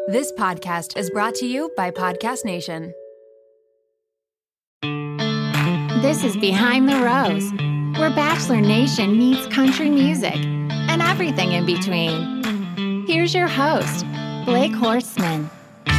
This podcast is brought to you by Podcast Nation. This is Behind the Rose, where Bachelor Nation meets country music and everything in between. Here's your host, Blake Horstman.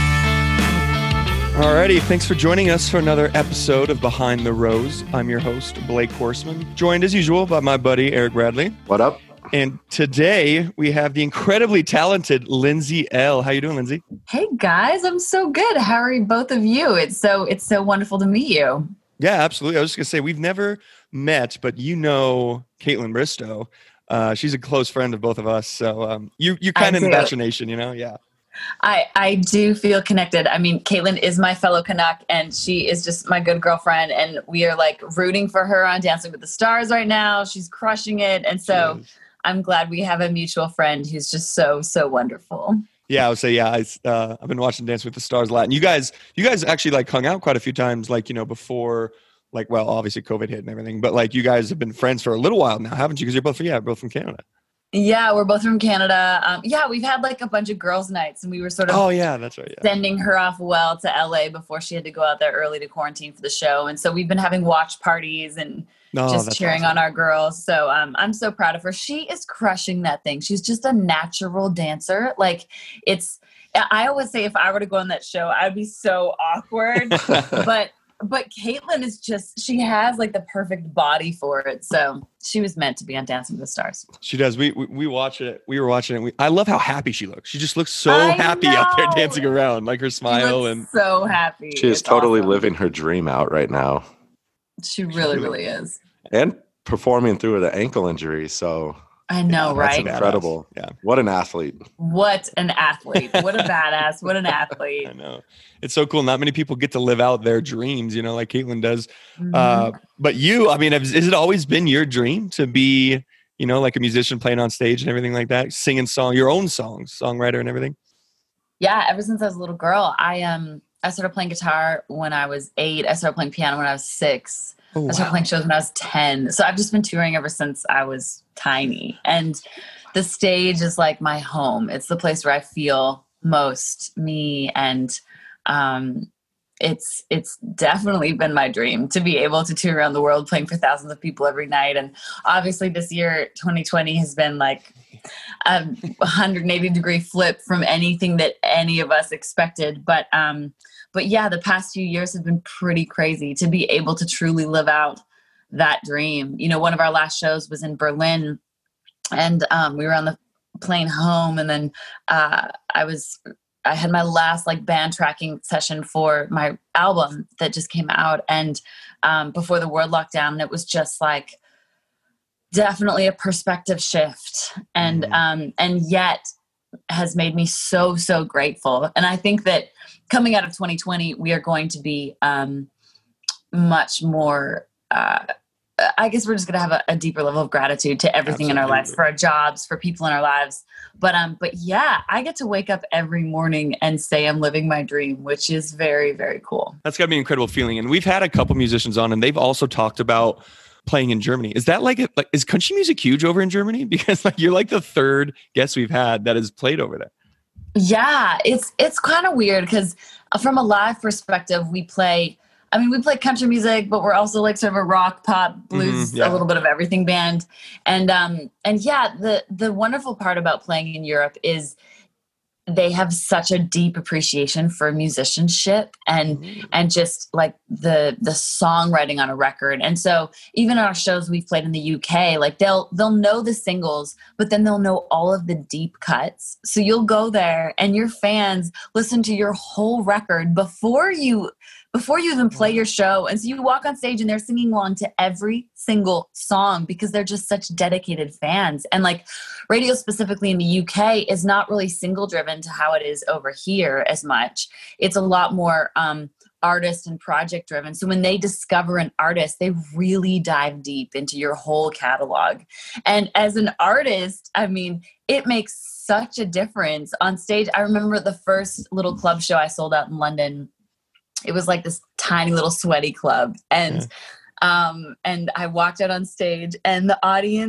Alrighty, thanks for joining us for another episode of Behind the Rose. I'm your host, Blake Horstman, joined as usual by my buddy, Eric Bradley. What up? And today we have the incredibly talented Lindsay L. How you doing, Lindsay? Hey guys, I'm so good. How are both of you? It's so wonderful to meet you. Yeah, absolutely. I was just gonna say we've never met, but you know Caitlin Bristow. She's a close friend of both of us. So you're kind of in the Bachelor Nation, you know? Yeah. I do feel connected. I mean, Caitlin is my fellow Canuck, and she is just my good girlfriend, and we are like rooting for her on Dancing with the Stars right now. She's crushing it, and so I'm glad we have a mutual friend who's just so wonderful. Yeah, I would say, I've been watching Dance with the Stars a lot. And you guys actually like hung out quite a few times, like, you know, before, like, well, obviously COVID hit and everything, but like you guys have been friends for a little while now, haven't you? Because you're both from Canada. Yeah, we're both from Canada. We've had like a bunch of girls' nights, and we were sort of that's right. Yeah. Sending her off to LA before she had to go out there early to quarantine for the show. And so we've been having watch parties and just cheering on our girls. So I'm so proud of her. She is crushing that thing. She's just a natural dancer. Like I always say if I were to go on that show, I'd be so awkward. But Caitlin is she has like the perfect body for it. So she was meant to be on Dancing with the Stars. She does. We watch it. We were watching it. I love how happy she looks. She just looks so happy out there dancing around, like her smile and so happy. She is totally living her dream out right now. She really is. And performing through the ankle injury. So I know, right? That's incredible. Yeah. What an athlete. What an athlete. What a badass. What an athlete. I know. It's so cool. Not many people get to live out their dreams, you know, like Caitlin does. Mm-hmm. But you, I mean, has it always been your dream to be, you know, like a musician playing on stage and everything like that, singing your own songs, songwriter and everything? Yeah. Ever since I was a little girl, I started playing guitar when I was 8. I started playing piano when I was 6. Oh, wow. I started playing shows when I was 10. So I've just been touring ever since I was tiny. And the stage is like my home. It's the place where I feel most me. And it's definitely been my dream to be able to tour around the world playing for thousands of people every night. And obviously this year, 2020 has been like a 180-degree flip from anything that any of us expected. But yeah, the past few years have been pretty crazy to be able to truly live out that dream. You know, one of our last shows was in Berlin, and we were on the plane home, and then I had my last like band tracking session for my album that just came out, and before the world lockdown, and it was just like definitely a perspective shift, and yet has made me so grateful. And I think that coming out of 2020, we are going to be much more, I guess we're just going to have a deeper level of gratitude to everything in our lives, for our jobs, for people in our lives. But yeah, I get to wake up every morning and say I'm living my dream, which is very, very cool. That's got to be an incredible feeling. And we've had a couple musicians on, and they've also talked about playing in Germany. Is that like is country music huge over in Germany? Because like you're like the third guest we've had that has played over there. Yeah, it's kind of weird because from a live perspective, we play country music, but we're also like sort of a rock, pop, blues, a little bit of everything band. And yeah, the wonderful part about playing in Europe is they have such a deep appreciation for musicianship and just like the songwriting on a record. And so even on our shows we've played in the UK, like they'll know the singles, but then they'll know all of the deep cuts. So you'll go there and your fans listen to your whole record before you even play your show. And so you walk on stage and they're singing along to every single song because they're just such dedicated fans. And like radio specifically in the UK is not really single driven to how it is over here as much. It's a lot more artist and project driven. So when they discover an artist, they really dive deep into your whole catalog. And as an artist, I mean, it makes such a difference on stage. I remember the first little club show I sold out in London. It was like this tiny little sweaty club. And I walked out on stage and the audience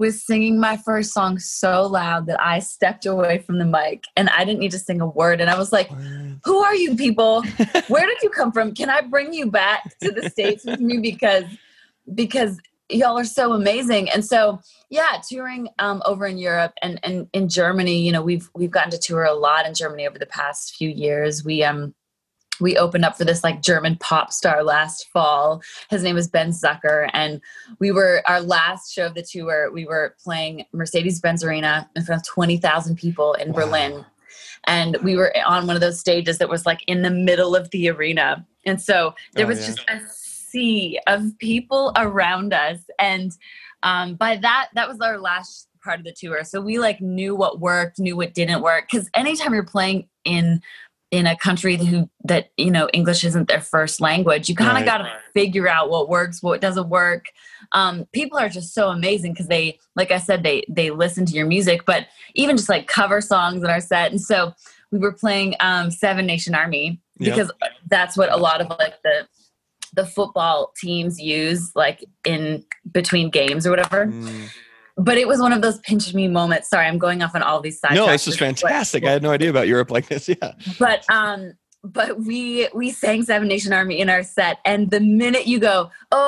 was singing my first song so loud that I stepped away from the mic and I didn't need to sing a word. And I was like, who are you people? Where did you come from? Can I bring you back to the States with me? Because y'all are so amazing. And so, yeah, touring over in Europe and in Germany, you know, we've gotten to tour a lot in Germany over the past few years. We opened up for this like German pop star last fall. His name is Ben Zucker. And our last show of the tour, we were playing Mercedes-Benz Arena in front of 20,000 people in Berlin. And we were on one of those stages that was like in the middle of the arena. And so there was just a sea of people around us. And by that was our last part of the tour. So we like knew what worked, knew what didn't work. Because anytime you're playing in a country that you know, English isn't their first language, you kind of got to figure out what works, what doesn't work. People are just so amazing because they, like I said, they listen to your music, but even just like cover songs in our set. And so we were playing Seven Nation Army because that's what a lot of like the football teams use like in between games or whatever. But it was one of those pinch me moments. Sorry, I'm going off on all these side. No, this is fantastic. I had no idea about Europe like this. Yeah. But we sang Seven Nation Army in our set, and the minute you go,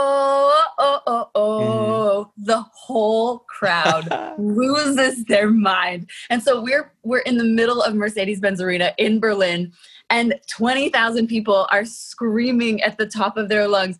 the whole crowd loses their mind. And so we're in the middle of Mercedes-Benz Arena in Berlin, and 20,000 people are screaming at the top of their lungs,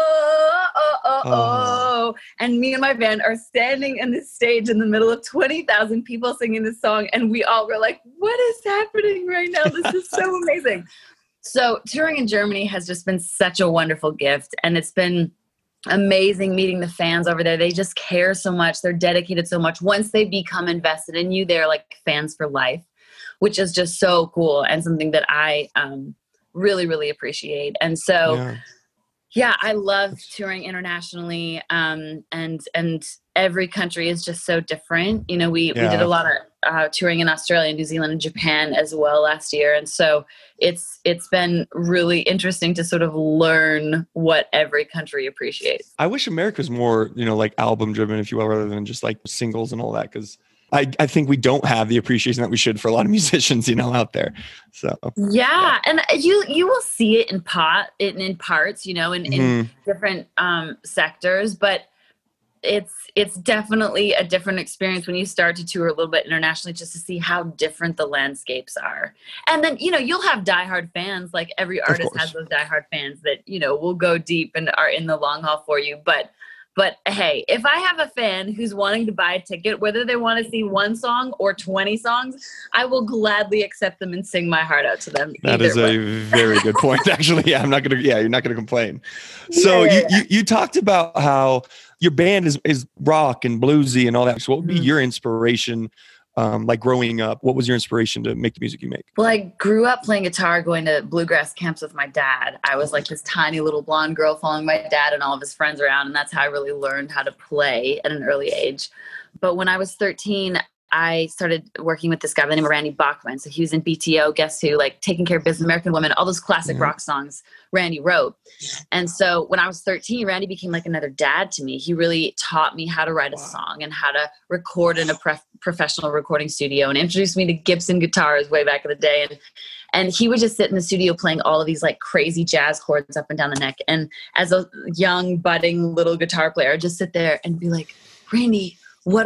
and me and my band are standing in the stage in the middle of 20,000 people singing this song, and we all were like, what is happening right now? This is so amazing. So touring in Germany has just been such a wonderful gift, and it's been amazing meeting the fans over there. They just care so much. They're dedicated so much. Once they become invested in you, they're like fans for life, which is just so cool and something that I really, really appreciate. And so, yeah, I love touring internationally, and every country is just so different. You know, we did a lot of touring in Australia, New Zealand, and Japan as well last year. And so it's been really interesting to sort of learn what every country appreciates. I wish America was more, you know, like album driven, if you will, rather than just like singles and all that. Because I think we don't have the appreciation that we should for a lot of musicians, you know, out there. So and you will see it in parts, you know, in different sectors, but it's definitely a different experience when you start to tour a little bit internationally, just to see how different the landscapes are. And then, you know, you'll have diehard fans, like every artist has those diehard fans that, you know, will go deep and are in the long haul for you. But hey, if I have a fan who's wanting to buy a ticket, whether they want to see one song or 20 songs, I will gladly accept them and sing my heart out to them. That is a very good point, actually. Yeah, you're not going to complain. So you talked about how your band is rock and bluesy and all that. So what would be your inspiration? Like growing up, what was your inspiration to make the music you make? Well, I grew up playing guitar, going to bluegrass camps with my dad. I was like this tiny little blonde girl following my dad and all of his friends around. And that's how I really learned how to play at an early age. But when I was 13, I started working with this guy by the name of Randy Bachman. So he was in BTO, Guess Who, like Taking Care of Business, American Woman, all those classic rock songs Randy wrote. And so when I was 13, Randy became like another dad to me. He really taught me how to write a song and how to record in a professional recording studio, and introduced me to Gibson guitars way back in the day. And he would just sit in the studio playing all of these like crazy jazz chords up and down the neck. And as a young budding little guitar player, I'd just sit there and be like, Randy, what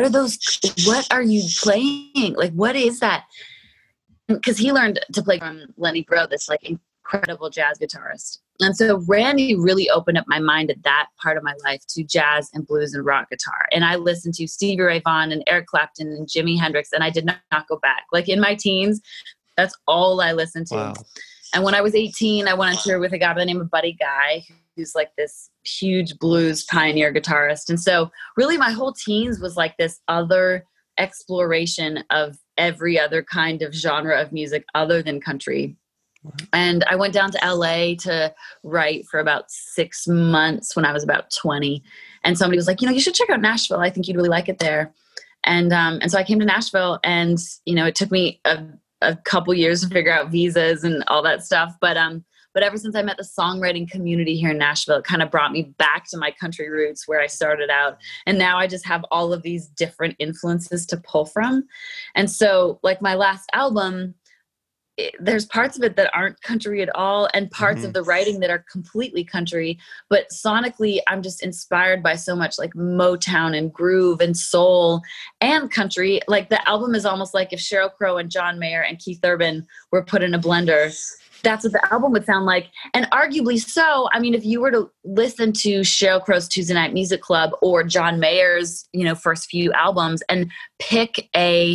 are you playing? Like, what is that? Because he learned to play from Lenny Breau, this like incredible jazz guitarist. And so Randy really opened up my mind at that part of my life to jazz and blues and rock guitar. And I listened to Stevie Ray Vaughan and Eric Clapton and Jimi Hendrix, and I did not go back. Like in my teens, that's all I listened to. Wow. And when I was 18, I went on tour with a guy by the name of Buddy Guy, who's like this huge blues pioneer guitarist. And so really my whole teens was like this other exploration of every other kind of genre of music other than country. And I went down to LA to write for about 6 months when I was about 20. And somebody was like, you know, you should check out Nashville. I think you'd really like it there. And so I came to Nashville, and, you know, it took me a couple years to figure out visas and all that stuff. But But ever since I met the songwriting community here in Nashville, it kind of brought me back to my country roots where I started out. And now I just have all of these different influences to pull from. And so like my last album, there's parts of it that aren't country at all and parts of the writing that are completely country, but sonically I'm just inspired by so much like Motown and groove and soul and country. Like the album is almost like if Sheryl Crow and John Mayer and Keith Urban were put in a blender. That's what the album would sound like. And arguably so, I mean, if you were to listen to Sheryl Crow's Tuesday Night Music Club or John Mayer's, first few albums and pick a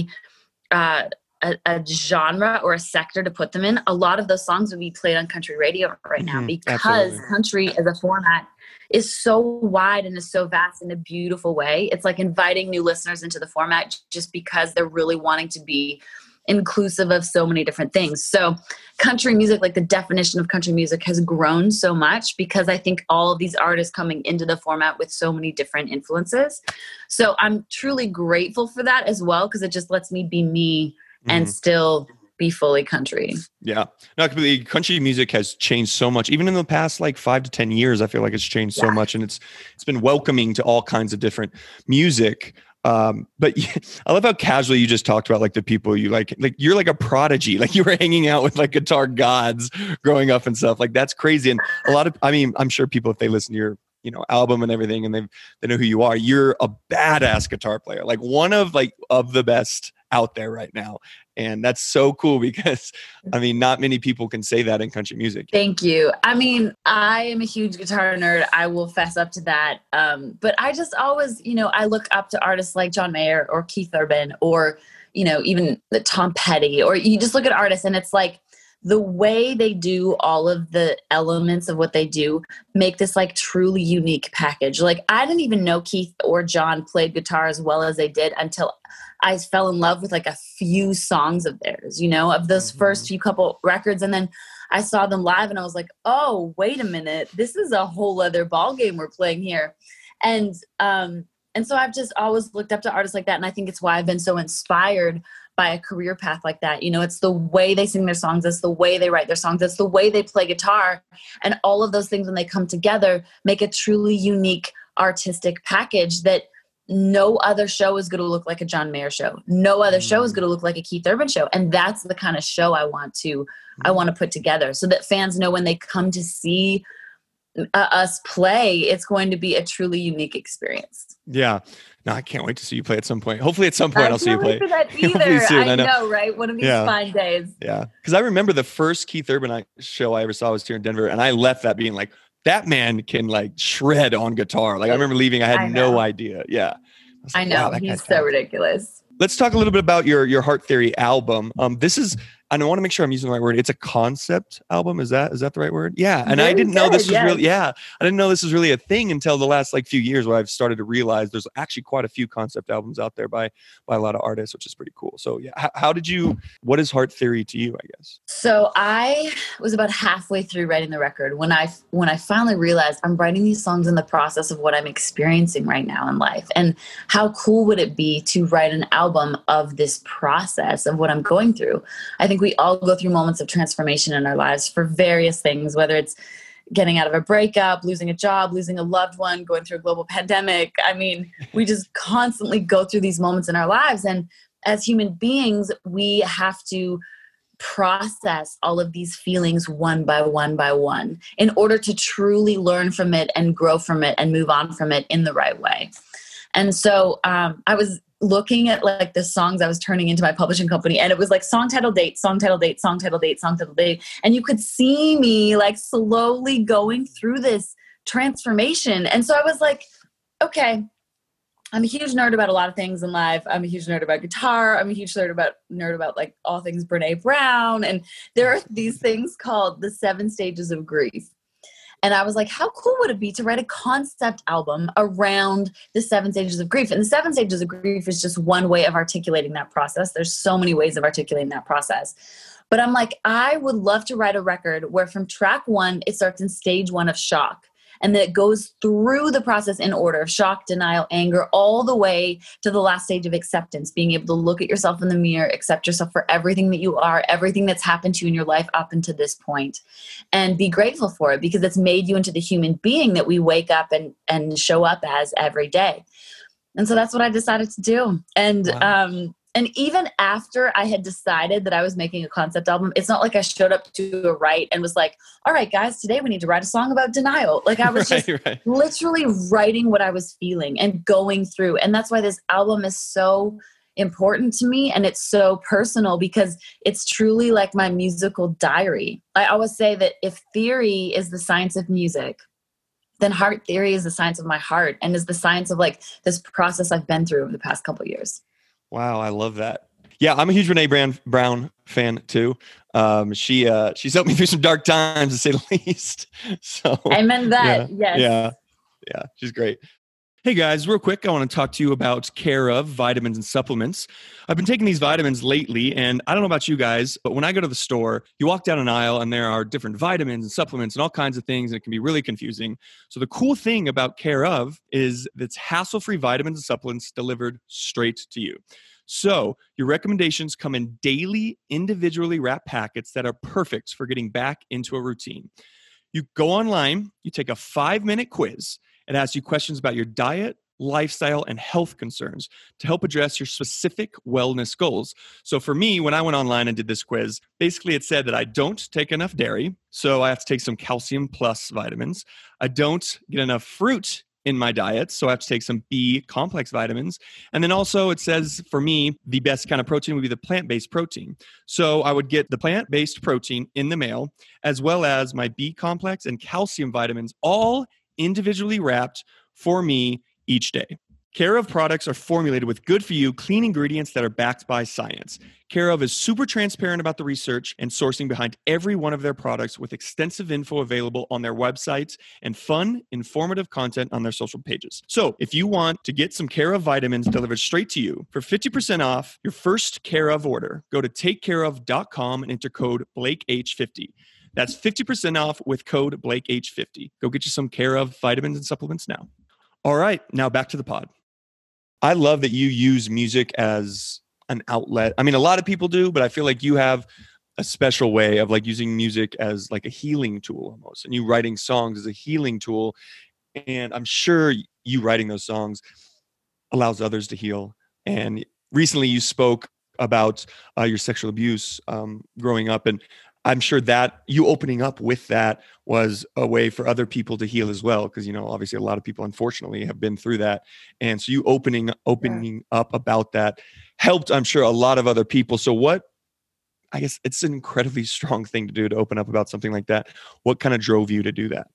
genre or a sector to put them in, a lot of those songs would be played on country radio right now because country as a format is so wide and is so vast in a beautiful way. It's like inviting new listeners into the format just because they're really wanting to be inclusive of so many different things. So country music, like the definition of country music has grown so much because I think all of these artists coming into the format with so many different influences. So I'm truly grateful for that as well because it just lets me be me and still be fully country. Yeah. No, completely. Country music has changed so much. Even in the past like 5 to 10 years, I feel like it's changed so much and it's been welcoming to all kinds of different music. But I love how casually you just talked about like the people you like you're like a prodigy, like you were hanging out with like guitar gods growing up and stuff. Like that's crazy. And I'm sure people, if they listen to your album and everything and they know who you are, you're a badass guitar player, like one of the best out there right now. And that's so cool because not many people can say that in country music. Thank you. I am a huge guitar nerd. I will fess up to that. But I just always, I look up to artists like John Mayer or Keith Urban or, even Tom Petty, or you just look at artists and it's like, the way they do all of the elements of what they do make this like truly unique package. Like I didn't even know Keith or John played guitar as well as they did until I fell in love with like a few songs of theirs, of those first few couple records. And then I saw them live and I was like, oh, wait a minute, this is a whole other ball game we're playing here. And so I've just always looked up to artists like that. And I think it's why I've been so inspired by a career path like that. It's the way they sing their songs. It's the way they write their songs. It's the way they play guitar. And all of those things, when they come together, make a truly unique artistic package that no other show is going to look like a John Mayer show. No other show is going to look like a Keith Urban show. And that's the kind of show I want to put together so that fans know when they come to see us play, it's going to be a truly unique experience. Yeah. No, I can't wait to see you play at some point. Hopefully at some point I'll see you play. For that either. Soon, I know, right? One of these fine days. Yeah. Because I remember the first Keith Urban show I ever saw was here in Denver. And I left that being like, that man can like shred on guitar. Like I remember leaving, I had no idea. Yeah. I know. Wow, he's so ridiculous. Let's talk a little bit about your Heart Theory album. This is, and I want to make sure I'm using the right word. It's a concept album. Is that the right word? Yeah. And I didn't know this was really, I didn't know this was really a thing until the last like few years where I've started to realize there's actually quite a few concept albums out there by a lot of artists, which is pretty cool. So yeah, what is Heart Theory to you, I guess? So I was about halfway through writing the record when I finally realized I'm writing these songs in the process of what I'm experiencing right now in life. And how cool would it be to write an album of this process of what I'm going through? I think we all go through moments of transformation in our lives for various things, whether it's getting out of a breakup, losing a job, losing a loved one, going through a global pandemic. We just constantly go through these moments in our lives. And as human beings, we have to process all of these feelings one by one in order to truly learn from it and grow from it and move on from it in the right way. And so I was looking at like the songs I was turning into my publishing company, and it was like song title date, song title date, song title date, song title date. And you could see me like slowly going through this transformation. And so I was like, okay, I'm a huge nerd about a lot of things in life. I'm a huge nerd about guitar. I'm a huge nerd about like all things Brené Brown. And there are these things called the 7 stages of grief. And I was like, how cool would it be to write a concept album around the 7 stages of grief? And the 7 stages of grief is just one way of articulating that process. There's so many ways of articulating that process. But I'm like, I would love to write a record where from track 1, it starts in stage 1 of shock. And then it goes through the process in order of shock, denial, anger, all the way to the last stage of acceptance, being able to look at yourself in the mirror, accept yourself for everything that you are, everything that's happened to you in your life up until this point, and be grateful for it because it's made you into the human being that we wake up and show up as every day. And so that's what I decided to do. And, Wow. And even after I had decided that I was making a concept album, it's not like I showed up to a write and was like, all right, guys, today we need to write a song about denial. Like I was just literally writing what I was feeling and going through. And that's why this album is so important to me. And it's so personal because it's truly like my musical diary. I always say that if theory is the science of music, then heart theory is the science of my heart and is the science of like this process I've been through over the past couple of years. Wow, I love that. Yeah, I'm a huge Brene Brown fan too. She's helped me through some dark times, to say the least. So amen that. Yes. Yeah, she's great. Hey guys, real quick, I want to talk to you about Care of vitamins and supplements. I've been taking these vitamins lately, and I don't know about you guys, but when I go to the store, you walk down an aisle and there are different vitamins and supplements and all kinds of things, and it can be really confusing. So the cool thing about Care of is that it's hassle-free vitamins and supplements delivered straight to you. So your recommendations come in daily, individually wrapped packets that are perfect for getting back into a routine. You go online, you take a 5-minute quiz. It asks you questions about your diet, lifestyle, and health concerns to help address your specific wellness goals. So for me, when I went online and did this quiz, basically it said that I don't take enough dairy, so I have to take some calcium plus vitamins. I don't get enough fruit in my diet, so I have to take some B complex vitamins. And then also it says for me, the best kind of protein would be the plant-based protein. So I would get the plant-based protein in the mail, as well as my B complex and calcium vitamins, all individually wrapped for me each day. Care of products are formulated with good-for-you, clean ingredients that are backed by science. Care of is super transparent about the research and sourcing behind every one of their products with extensive info available on their websites and fun, informative content on their social pages. So if you want to get some Care of vitamins delivered straight to you for 50% off your first Care of order, go to takecareof.com and enter code BlakeH50. That's 50% off with code BlakeH50. Go get you some Care of vitamins and supplements now. All right, now back to the pod. I love that you use music as an outlet. I mean, a lot of people do, but I feel like you have a special way of like using music as like a healing tool almost, and you writing songs as a healing tool. And I'm sure you writing those songs allows others to heal. And recently you spoke about your sexual abuse growing up, and I'm sure that you opening up with that was a way for other people to heal as well. Because, you know, obviously a lot of people, unfortunately, have been through that. And so you opening up about that helped, I'm sure, a lot of other people. So I guess it's an incredibly strong thing to do, to open up about something like that. What kind of drove you to do that?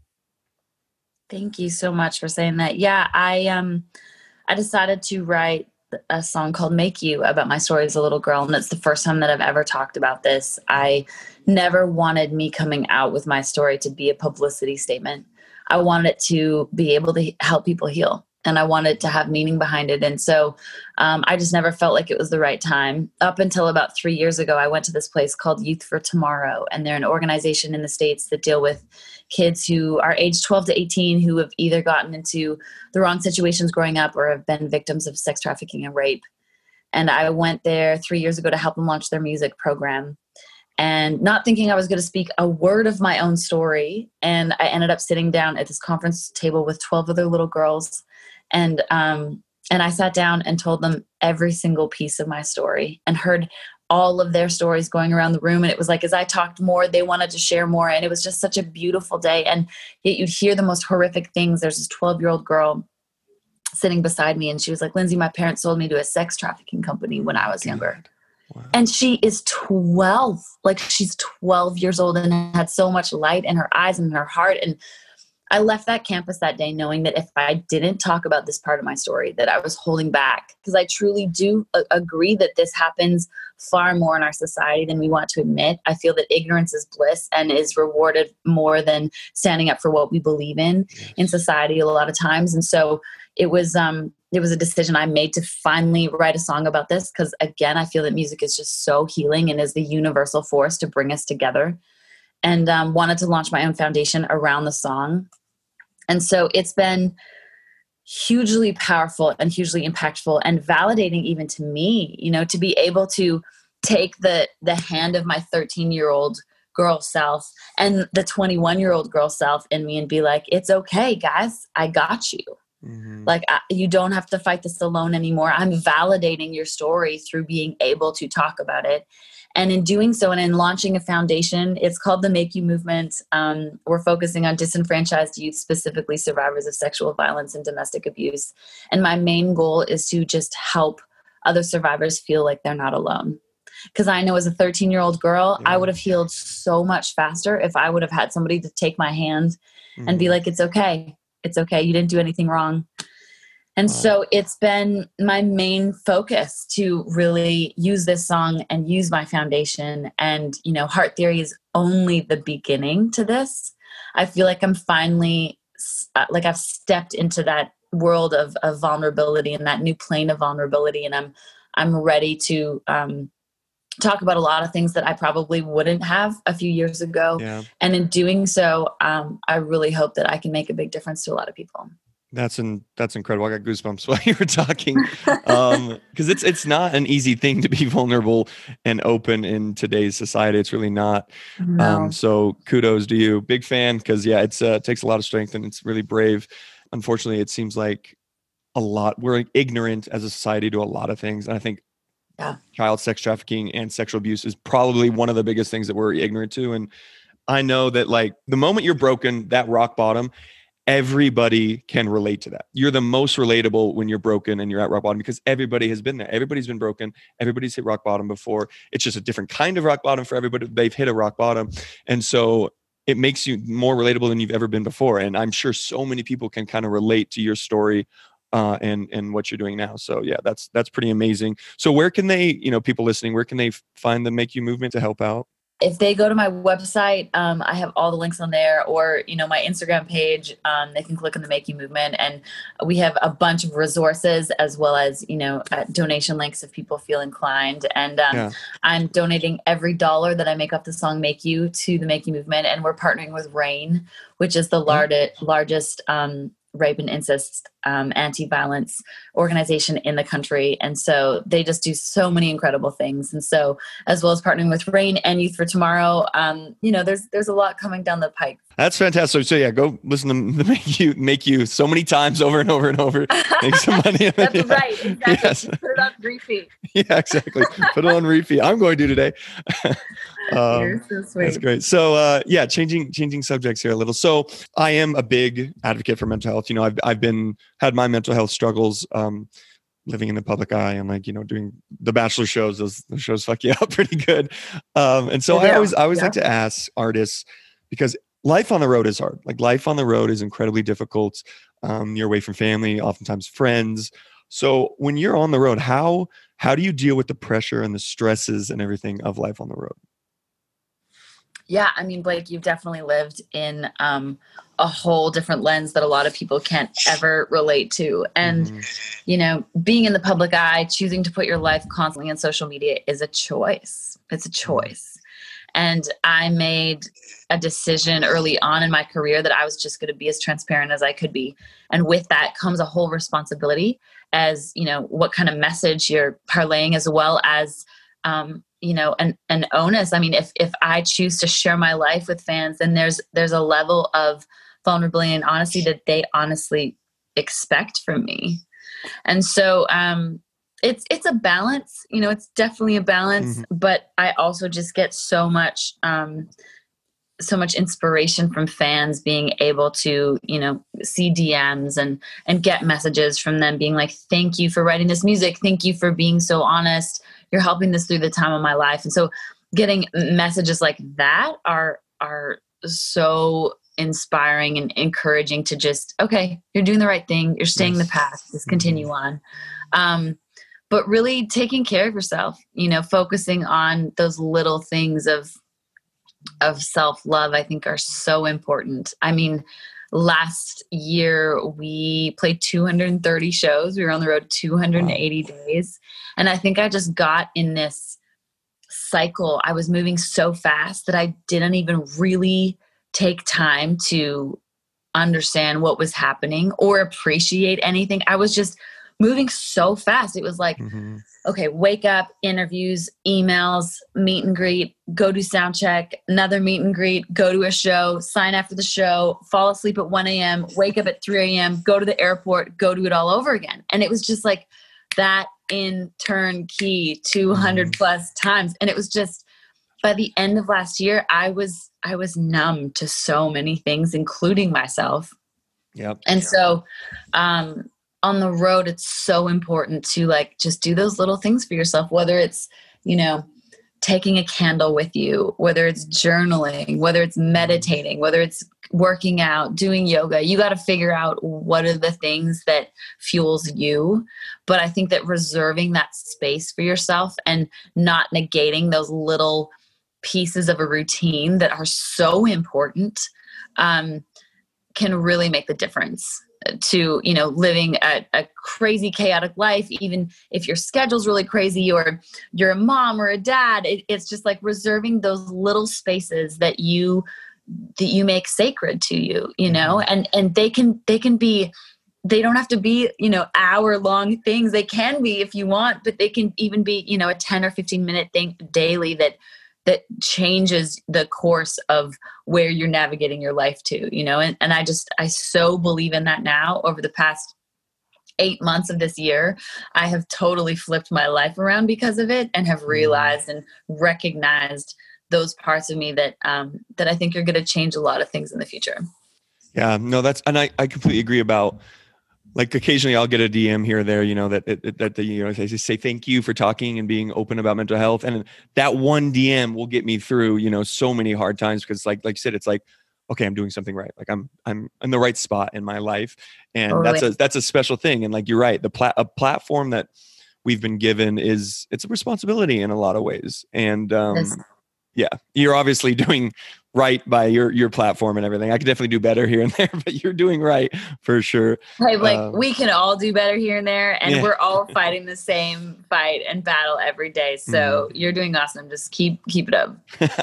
Thank you so much for saying that. Yeah, I decided to write a song called Make You about my story as a little girl. And it's the first time that I've ever talked about this. I never wanted me coming out with my story to be a publicity statement. I wanted it to be able to help people heal. And I wanted to have meaning behind it. And so I just never felt like it was the right time. Up until about 3 years ago, I went to this place called Youth for Tomorrow. And they're an organization in the States that deal with kids who are aged 12 to 18 who have either gotten into the wrong situations growing up or have been victims of sex trafficking and rape. And I went there 3 years ago to help them launch their music program. And not thinking I was going to speak a word of my own story. And I ended up sitting down at this conference table with 12 other little girls. And I sat down and told them every single piece of my story and heard all of their stories going around the room. And it was like, as I talked more, they wanted to share more. And it was just such a beautiful day. And yet you'd hear the most horrific things. There's this 12-year-old girl sitting beside me. And she was like, Lindsay, my parents sold me to a sex trafficking company when I was younger. Wow. And she is 12, like she's 12 years old and had so much light in her eyes and in her heart. And I left that campus that day knowing that if I didn't talk about this part of my story, that I was holding back, because I truly do agree that this happens far more in our society than we want to admit. I feel that ignorance is bliss and is rewarded more than standing up for what we believe in society a lot of times. And so it was a decision I made to finally write a song about this, because again, I feel that music is just so healing and is the universal force to bring us together. And wanted to launch my own foundation around the song. And so it's been hugely powerful and hugely impactful and validating even to me, you know, to be able to take the hand of my 13-year-old girl self and the 21-year-old girl self in me and be like, it's okay, guys, I got you. Mm-hmm. Like, you don't have to fight this alone anymore. I'm validating your story through being able to talk about it. And in doing so, and in launching a foundation, it's called the Make You Movement. We're focusing on disenfranchised youth, specifically survivors of sexual violence and domestic abuse. And my main goal is to just help other survivors feel like they're not alone. Because I know as a 13-year-old girl, I would have healed so much faster if I would have had somebody to take my hand and be like, it's okay. It's okay. You didn't do anything wrong. And so it's been my main focus to really use this song and use my foundation. And, you know, Heart Theory is only the beginning to this. I feel like I'm finally, like I've stepped into that world of vulnerability and that new plane of vulnerability. And I'm ready to talk about a lot of things that I probably wouldn't have a few years ago. Yeah. And in doing so, I really hope that I can make a big difference to a lot of people. That's incredible. I got goosebumps while you were talking, because it's not an easy thing to be vulnerable and open in today's society. It's really not. No. So kudos to you. Big fan, because it takes a lot of strength and it's really brave. Unfortunately, it seems like we're ignorant as a society to a lot of things. And I think child sex trafficking and sexual abuse is probably one of the biggest things that we're ignorant to. And I know that, like, the moment you're broken, that rock bottom, everybody can relate to that. You're the most relatable when you're broken and you're at rock bottom, because everybody has been there. Everybody's been broken. Everybody's hit rock bottom before. It's just a different kind of rock bottom for everybody. They've hit a rock bottom. And so it makes you more relatable than you've ever been before. And I'm sure so many people can kind of relate to your story and what you're doing now. So yeah, that's pretty amazing. So where can they, people listening, where can they find the Make You Movement to help out? If they go to my website, I have all the links on there, or, my Instagram page, they can click on the Make You Movement, and we have a bunch of resources as well as, donation links if people feel inclined. And I'm donating every $1 that I make off the song Make You to the Make You Movement. And we're partnering with RAINN, which is the largest rape and incest anti-violence organization in the country. And so they just do so many incredible things. And so, as well as partnering with RAINN and Youth for Tomorrow, there's a lot coming down the pike. That's fantastic. So yeah, go listen to the Make You so many times over and over and over. Make some money. That's right. Exactly. Yes. Put it on repeat. Yeah, exactly. Put it on repeat. I'm going to today. You're so sweet. That's great. So changing subjects here a little. So I am a big advocate for mental health. I've had my mental health struggles, living in the public eye and doing the Bachelor shows. Those shows fuck you up pretty good. And so I always like to ask artists, because life on the road is hard. Like, life on the road is incredibly difficult. You're away from family, oftentimes friends. So when you're on the road, how do you deal with the pressure and the stresses and everything of life on the road? Yeah, I mean, Blake, you've definitely lived in a whole different lens that a lot of people can't ever relate to. And, being in the public eye, choosing to put your life constantly on social media is a choice. It's a choice. And I made a decision early on in my career that I was just going to be as transparent as I could be. And with that comes a whole responsibility as, what kind of message you're parlaying, as well as, an onus. I mean, if I choose to share my life with fans, then there's a level of vulnerability and honesty that they honestly expect from me. And so, it's a balance, it's definitely a balance, but I also just get so much inspiration from fans being able to, see DMs and get messages from them being like, thank you for writing this music. Thank you for being so honest. You're helping this through the time of my life. And so getting messages like that are so inspiring and encouraging to just, okay, you're doing the right thing. You're staying the path. Just continue on. But really taking care of yourself, focusing on those little things of self-love, I think are so important. I mean, last year we played 230 shows. We were on the road 280 days. And I think I just got in this cycle. I was moving so fast that I didn't even really take time to understand what was happening or appreciate anything. I was just moving so fast. It was like, okay, wake up, interviews, emails, meet and greet, go do sound check, another meet and greet, go to a show, sign after the show, fall asleep at 1 a.m., wake up at 3 a.m., go to the airport, go do it all over again. And it was just like that in turnkey 200 plus times. And it was just, by the end of last year, I was numb to so many things, including myself. Yep. And so, on the road, it's so important to like just do those little things for yourself, whether it's, you know, taking a candle with you, whether it's journaling, whether it's meditating, whether it's working out, doing yoga. You got to figure out what are the things that fuels you. But I think that reserving that space for yourself and not negating those little pieces of a routine that are so important can really make the difference to, you know, living a crazy, chaotic life. Even if your schedule's really crazy or you're a mom or a dad, it's just like reserving those little spaces that you make sacred to you, you know, and they can be, they don't have to be, you know, hour-long things. They can be if you want, but they can even be, you know, a 10 or 15-minute thing daily that changes the course of where you're navigating your life to, you know? And I so believe in that now. Over the past 8 months of this year, I have totally flipped my life around because of it and have realized and recognized those parts of me that I think are going to change a lot of things in the future. Yeah, no, and I completely agree about, like, occasionally I'll get a DM here or there, you know, that you know, they say thank you for talking and being open about mental health. And that one DM will get me through, you know, so many hard times, because like you said, it's like, okay, I'm doing something right. Like I'm in the right spot in my life. And that's a special thing. And like, you're right. A platform that we've been given it's a responsibility in a lot of ways. And yeah, you're obviously doing right by your platform and everything. I could definitely do better here and there, but you're doing right for sure. Hey, like we can all do better here and there, and we're all fighting the same fight and battle every day. So you're doing awesome. Just keep it up.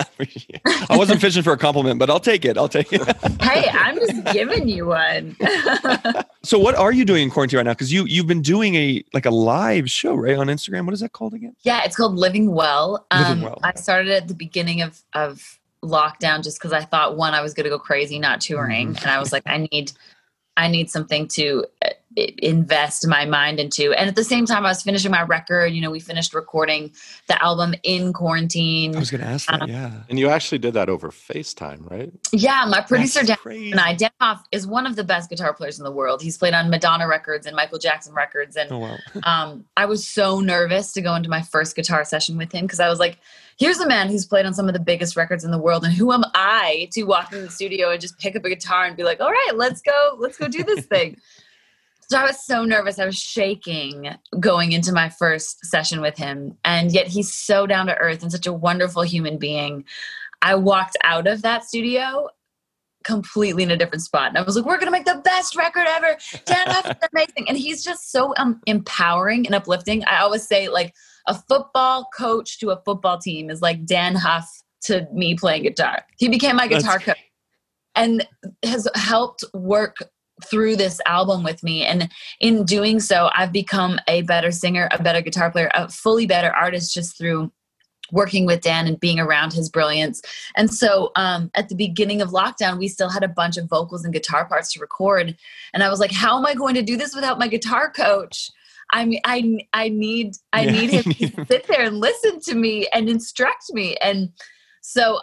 I wasn't fishing for a compliment, but I'll take it. Hey, I'm just giving you one. So what are you doing in quarantine right now? Because you've been doing a live show, right, on Instagram. What is that called again? Yeah, it's called Living Well. I started at the beginning of lockdown just because I thought, one, I was going to go crazy not touring, and I was like, I need something to invest my mind into. And at the same time, I was finishing my record. You know, we finished recording the album in quarantine. I was going to ask that, yeah. And you actually did that over FaceTime, right? Yeah, my producer, Dan and Dan Hoff, is one of the best guitar players in the world. He's played on Madonna records and Michael Jackson records. And I was so nervous to go into my first guitar session with him, because I was like, here's a man who's played on some of the biggest records in the world, and who am I to walk into the studio and just pick up a guitar and be like, all right, let's go do this thing. So I was so nervous. I was shaking going into my first session with him. And yet he's so down to earth and such a wonderful human being. I walked out of that studio completely in a different spot. And I was like, we're going to make the best record ever. Dan Huff is amazing. And he's just so empowering and uplifting. I always say, like, a football coach to a football team is like Dan Huff to me playing guitar. He became my guitar coach and has helped work through this album with me. And in doing so, I've become a better singer, a better guitar player, a fully better artist, just through working with Dan and being around his brilliance. And so at the beginning of lockdown, we still had a bunch of vocals and guitar parts to record. And I was like, how am I going to do this without my guitar coach? I mean, I need him to sit there and listen to me and instruct me. And so,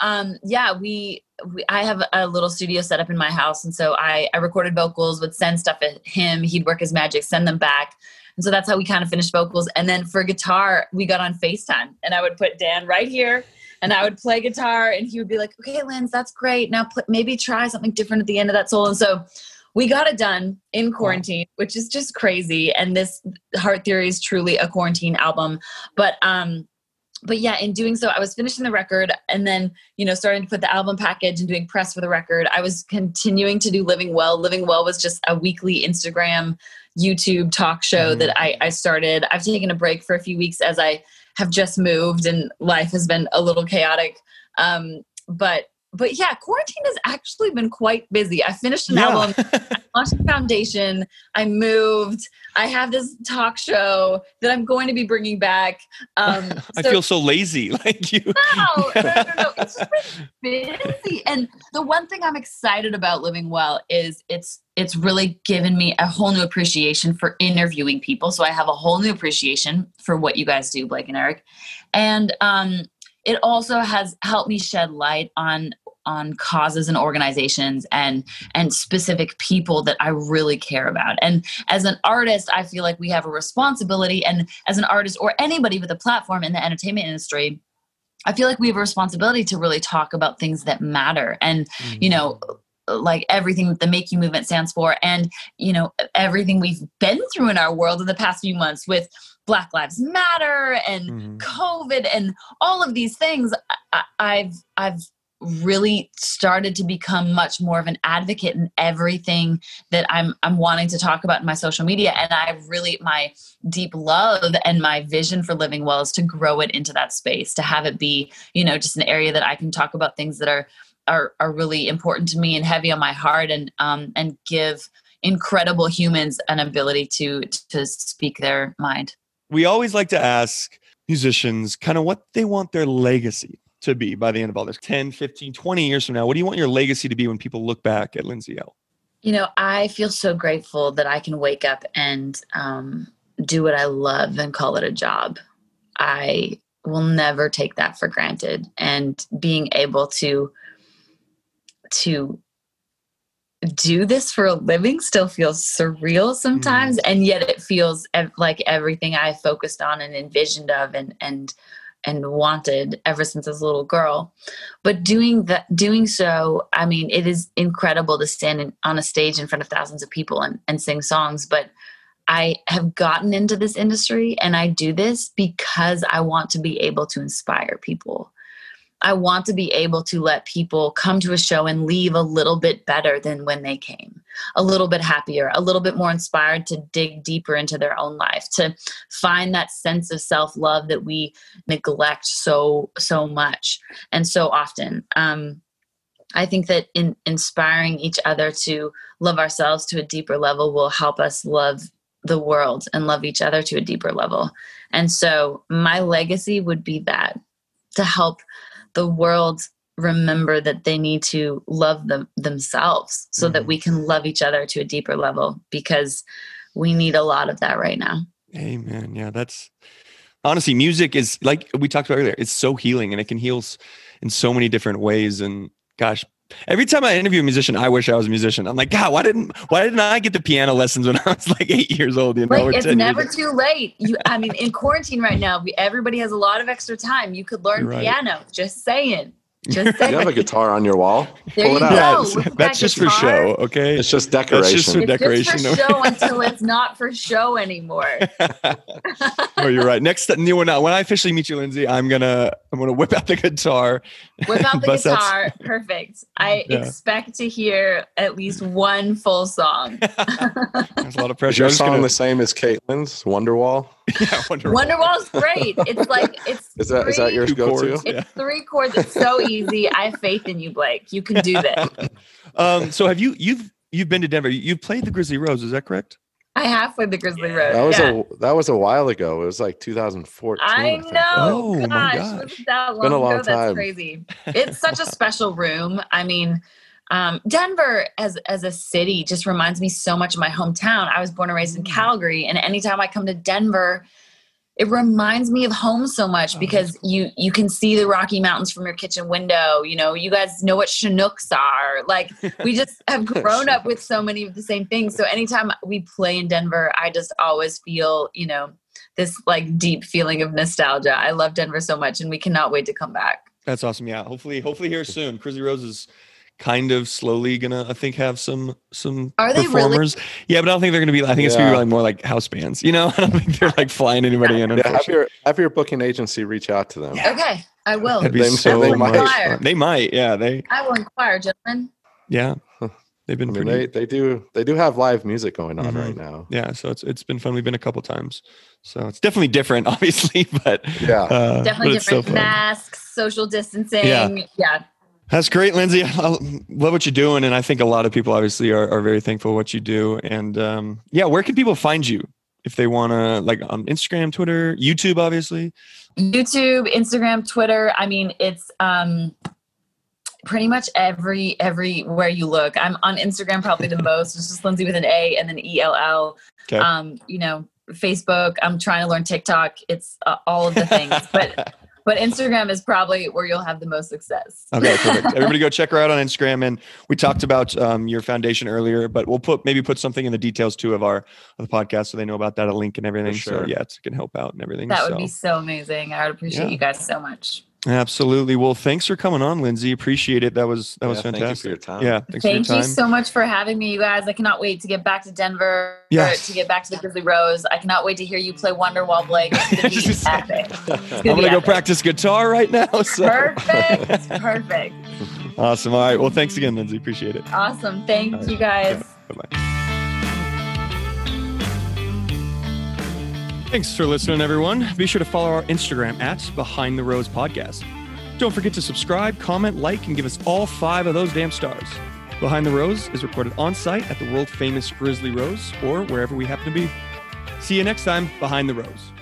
I have a little studio set up in my house. And so I recorded vocals, would send stuff at him. He'd work his magic, send them back. And so that's how we kind of finished vocals. And then for guitar, we got on FaceTime, and I would put Dan right here and I would play guitar, and he would be like, okay, Linz, that's great. Now maybe try something different at the end of that solo. And so we got it done in quarantine, which is just crazy. And this Heart Theory is truly a quarantine album. But yeah, in doing so, I was finishing the record, and then, you know, starting to put the album package and doing press for the record. I was continuing to do Living Well. Living Well was just a weekly Instagram, YouTube talk show that I started. I've taken a break for a few weeks as I have just moved and life has been a little chaotic. But yeah, quarantine has actually been quite busy. I finished an album, I launched a foundation, I moved, I have this talk show that I'm going to be bringing back. I feel so lazy, like you. No. It's just been busy. And the one thing I'm excited about Living Well is it's really given me a whole new appreciation for interviewing people. So I have a whole new appreciation for what you guys do, Blake and Eric. And it also has helped me shed light on causes and organizations and specific people that I really care about. And as an artist, I feel like we have a responsibility, and as an artist or anybody with a platform in the entertainment industry, I feel like we have a responsibility to really talk about things that matter. And, you know, like everything that the Make You movement stands for, and, you know, everything we've been through in our world in the past few months with Black Lives Matter and COVID and all of these things. I've really started to become much more of an advocate in everything that I'm wanting to talk about in my social media. And my deep love and my vision for Living Well is to grow it into that space, to have it be, you know, just an area that I can talk about things that are really important to me and heavy on my heart, and give incredible humans an ability to speak their mind. We always like to ask musicians kind of what they want their legacy to be by the end of all this. 10, 15, 20 years from now, what do you want your legacy to be when people look back at Lindsay Ell? You know, I feel so grateful that I can wake up and do what I love and call it a job. I will never take that for granted. And being able to do this for a living still feels surreal sometimes. And yet it feels like everything I focused on and envisioned of and wanted ever since I was a little girl. But doing so, I mean, it is incredible to stand on a stage in front of thousands of people and sing songs. But I have gotten into this industry, and I do this because I want to be able to inspire people. I want to be able to let people come to a show and leave a little bit better than when they came, a little bit happier, a little bit more inspired to dig deeper into their own life, to find that sense of self-love that we neglect so much and so often. I think that in inspiring each other to love ourselves to a deeper level will help us love the world and love each other to a deeper level. And so my legacy would be that, to help the world remember that they need to love themselves so that we can love each other to a deeper level, because we need a lot of that right now. Amen. Yeah, that's honestly, music is, like we talked about earlier, it's so healing, and it can heal in so many different ways. And gosh, every time I interview a musician, I wish I was a musician. I'm like, God, why didn't I get the piano lessons when I was like 8 years old? You know, like, it's never too late. I mean, in quarantine right now, everybody has a lot of extra time. You could learn piano. Just saying. Just saying. You have a guitar on your wall. There Pull you it out. go. That's just for show, okay? It's just decoration. That's just for decoration. It's just for show until it's not for show anymore. Oh, you're right. Next, when I officially meet you, Lindsay, I'm gonna whip out the guitar. Whip out the guitar. Perfect. I expect to hear at least one full song. There's a lot of pressure. Is your song the same as Caitlin's Wonderwall? Yeah, Wonderwall's great. It's like is that yours go-to? It's 3 chords. It's so easy. I have faith in you, Blake. You can do this. So have you've been to Denver? You've played the Grizzly Rose, is that correct? I have played the Grizzly Rose. That was a while ago. It was like 2014. I know. Oh, gosh, my gosh. was that long been a long ago? time. That's crazy. It's such a special room. I mean, Denver as a city just reminds me so much of my hometown. I was born and raised in Calgary, and anytime I come to Denver, it reminds me of home so much, because you can see the Rocky Mountains from your kitchen window. You know, you guys know what Chinooks are. Like, we just have grown up with so many of the same things. So anytime we play in Denver, I just always feel, you know, this like deep feeling of nostalgia. I love Denver so much, and we cannot wait to come back. That's awesome. Yeah. Hopefully here soon. Grizzly Rose is kind of slowly gonna, I think, have some Are they performers. Really? Yeah, but I don't think they're gonna be. I think it's gonna be like more like house bands. You know, I don't think they're like flying anybody in. Have your booking agency reach out to them. Yeah. Okay, I will. That'd be so much fun. They might. Yeah, I will inquire, gentlemen. Yeah, they've been. They do have live music going on right now. Yeah, so it's been fun. We've been a couple times, so it's definitely different, obviously, but definitely different. So masks, social distancing. Yeah. That's great, Lindsay. I love what you're doing. And I think a lot of people obviously are very thankful for what you do. And where can people find you if they want to, like on Instagram, Twitter, YouTube, obviously? YouTube, Instagram, Twitter. I mean, it's pretty much everywhere you look. I'm on Instagram probably the most. It's just Lindsay with an A and then ELL. Okay. Facebook. I'm trying to learn TikTok. It's all of the things, but Instagram is probably where you'll have the most success. Okay, perfect. Everybody go check her out on Instagram. And we talked about your foundation earlier, but we'll put something in the details too of the podcast so they know about that, a link and everything. Sure. So yeah, it can help out and everything. That would be so amazing. I would appreciate you guys so much. Absolutely. Well, thanks for coming on, Lindsay. Appreciate it. That was fantastic. Thank you for your time. Yeah. Thank you so much for having me, you guys. I cannot wait to get back to Denver, to get back to the Grizzly Rose. I cannot wait to hear you play Wonderwall, Blake. It's gonna be epic. I'm going to go practice guitar right now. So. Perfect. Awesome. All right. Well, thanks again, Lindsay. Appreciate it. Awesome. Thank you guys. Yeah. Bye-bye. Thanks for listening, everyone. Be sure to follow our Instagram at Behind the Rose Podcast. Don't forget to subscribe, comment, like, and give us all 5 of those damn stars. Behind the Rose is recorded on site at the world famous Grizzly Rose or wherever we happen to be. See you next time, Behind the Rose.